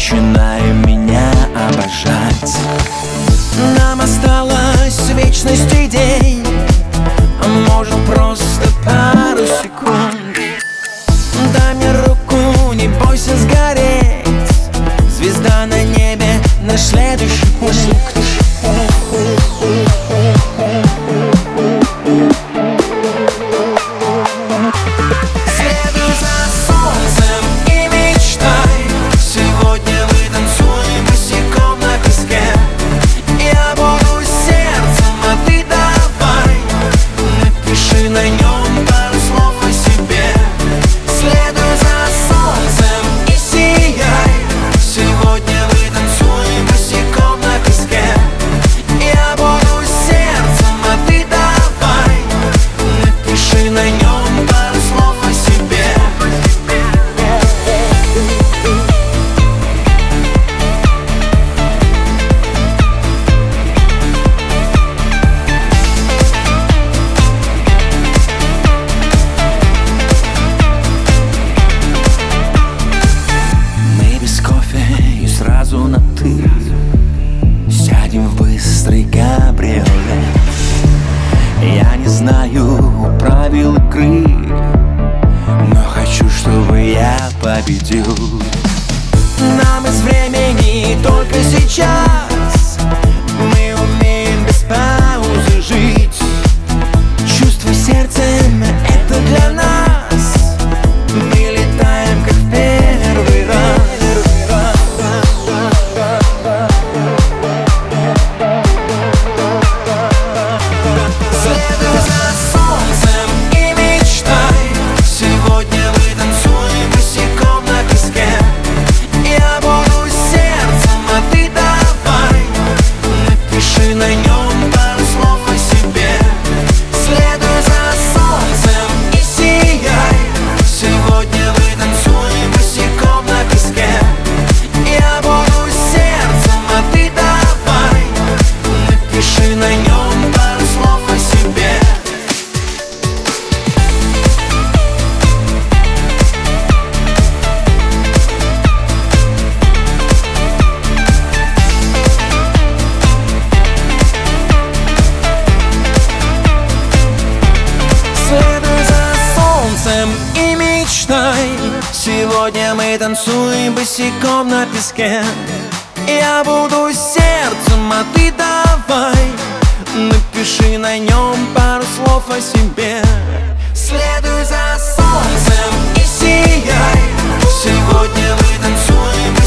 начинай меня обожать. Нам осталось вечности день, а может просто пару секунд. Дай мне руку, не бойся сгореть, звезда на небе, наш следующий путь. Следуй за солнцем и мечтай, сегодня мы танцуем босиком на песке. Я буду сердцем, а ты давай напиши на нем пару слов о себе. Следуй за солнцем и сияй, сегодня мы танцуем босиком на песке. Я буду сердцем, а ты давай напиши на нем пару слов о себе. Мы без кофе и сразу на «ты», сядем в быстрый кабриолет. Я не знаю правил игры, но хочу, чтобы я победил. Нам из времени только сейчас, мы умеем без паузы жить. Чувство сердцем — это для нас, мы летаем как в первый раз. Следуй за солнцем и мечтай, сегодня мы танцуем босиком на песке. Я буду сердцем, а ты давай напиши на нем пару слов о себе. Следуй за солнцем и сияй, сегодня мы танцуем босиком на песке. Я буду сердцем, а ты давай напиши на нем пару слов о себе. Следуй за солнцем и мечтай, сегодня мы танцуем босиком на песке. Я буду сердцем, а ты давай напиши на нем пару слов о себе. Следуй за солнцем и сияй, сегодня мы танцуем